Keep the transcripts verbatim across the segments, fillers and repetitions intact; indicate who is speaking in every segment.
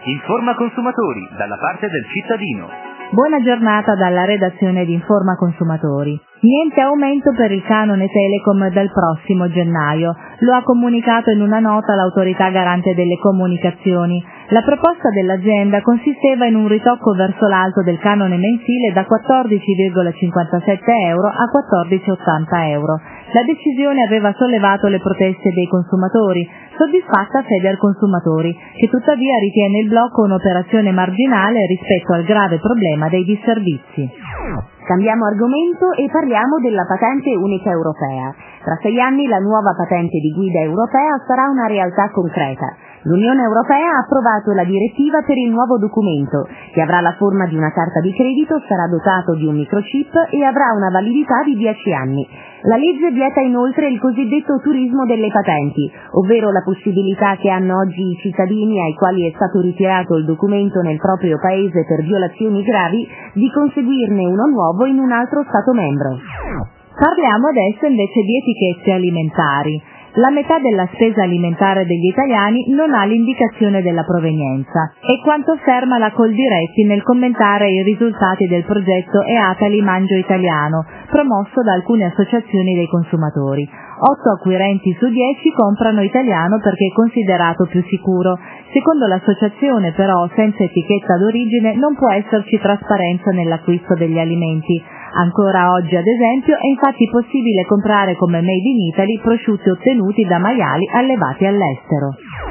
Speaker 1: Informa Consumatori, dalla parte del cittadino.
Speaker 2: Buona giornata dalla redazione di Informa Consumatori. Niente aumento per il canone Telecom dal prossimo gennaio, lo ha comunicato in una nota l'autorità garante delle comunicazioni. La proposta dell'azienda consisteva in un ritocco verso l'alto del canone mensile da quattordici virgola cinquantasette euro a quattordici virgola ottanta euro. La decisione aveva sollevato le proteste dei consumatori, soddisfatta Feder Consumatori, che tuttavia ritiene il blocco un'operazione marginale rispetto al grave problema dei disservizi.
Speaker 3: Cambiamo argomento e parliamo della patente unica europea. Tra sei anni la nuova patente di guida europea sarà una realtà concreta. L'Unione Europea ha approvato la direttiva per il nuovo documento, che avrà la forma di una carta di credito, sarà dotato di un microchip e avrà una validità di dieci anni. La legge vieta inoltre il cosiddetto turismo delle patenti, ovvero la possibilità che hanno oggi i cittadini ai quali è stato ritirato il documento nel proprio paese per violazioni gravi, di conseguirne uno nuovo in un altro Stato membro.
Speaker 2: Parliamo adesso invece di etichette alimentari. La metà della spesa alimentare degli italiani non ha l'indicazione della provenienza, è quanto afferma la Coldiretti nel commentare i risultati del progetto Eatali Mangio Italiano, promosso da alcune associazioni dei consumatori. Otto acquirenti su dieci comprano italiano perché è considerato più sicuro. Secondo l'associazione, però, senza etichetta d'origine non può esserci trasparenza nell'acquisto degli alimenti. Ancora oggi, ad esempio, è infatti possibile comprare come Made in Italy prosciutti ottenuti da maiali allevati all'estero.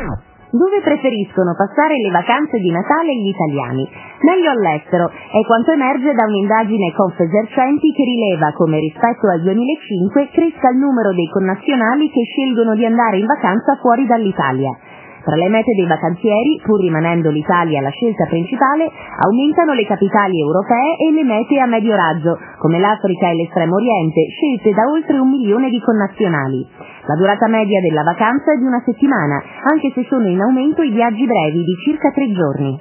Speaker 3: Dove preferiscono passare le vacanze di Natale gli italiani? Meglio all'estero, è quanto emerge da un'indagine Confesercenti che rileva come rispetto al duemilacinque cresca il numero dei connazionali che scelgono di andare in vacanza fuori dall'Italia. Tra le mete dei vacanzieri, pur rimanendo l'Italia la scelta principale, aumentano le capitali europee e le mete a medio raggio, come l'Africa e l'Estremo Oriente, scelte da oltre un milione di connazionali. La durata media della vacanza è di una settimana, anche se sono in aumento i viaggi brevi di circa tre giorni.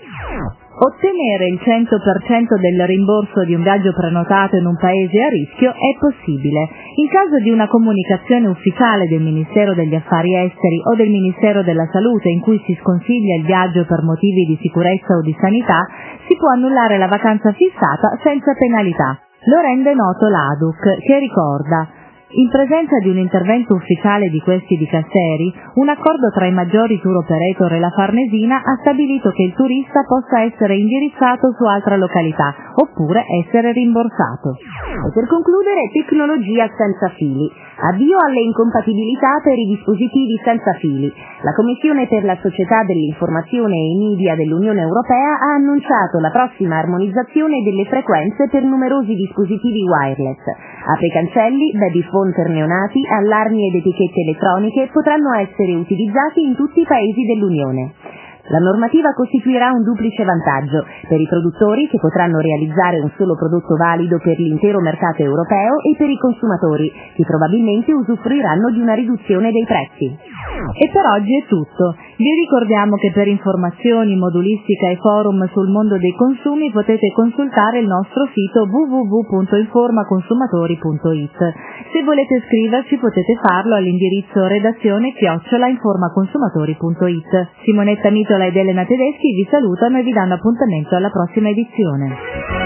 Speaker 2: Ottenere il cento per cento del rimborso di un viaggio prenotato in un paese a rischio è possibile. In caso di una comunicazione ufficiale del Ministero degli Affari Esteri o del Ministero della Salute in cui si sconsiglia il viaggio per motivi di sicurezza o di sanità, si può annullare la vacanza fissata senza penalità. Lo rende noto l'A D U C, che ricorda: in presenza di un intervento ufficiale di questi dicasteri, un accordo tra i maggiori tour operator e la Farnesina ha stabilito che il turista possa essere indirizzato su altra località, oppure essere rimborsato.
Speaker 3: E per concludere, tecnologia senza fili. Avvio alle incompatibilità per i dispositivi senza fili. La Commissione per la Società dell'Informazione e i Media dell'Unione Europea ha annunciato la prossima armonizzazione delle frequenze per numerosi dispositivi wireless. Apri cancelli, babyphone per neonati, allarmi ed etichette elettroniche potranno essere utilizzati in tutti i paesi dell'Unione. La normativa costituirà un duplice vantaggio per i produttori, che potranno realizzare un solo prodotto valido per l'intero mercato europeo, e per i consumatori, che probabilmente usufruiranno di una riduzione dei prezzi.
Speaker 2: E per oggi è tutto. Vi ricordiamo che per informazioni, modulistica e forum sul mondo dei consumi potete consultare il nostro sito w w w punto informaconsumatori punto it. Se volete scriverci potete farlo all'indirizzo redazione chiocciola informaconsumatori punto it. Simonetta Mitola ed Elena Tedeschi vi salutano e vi danno appuntamento alla prossima edizione.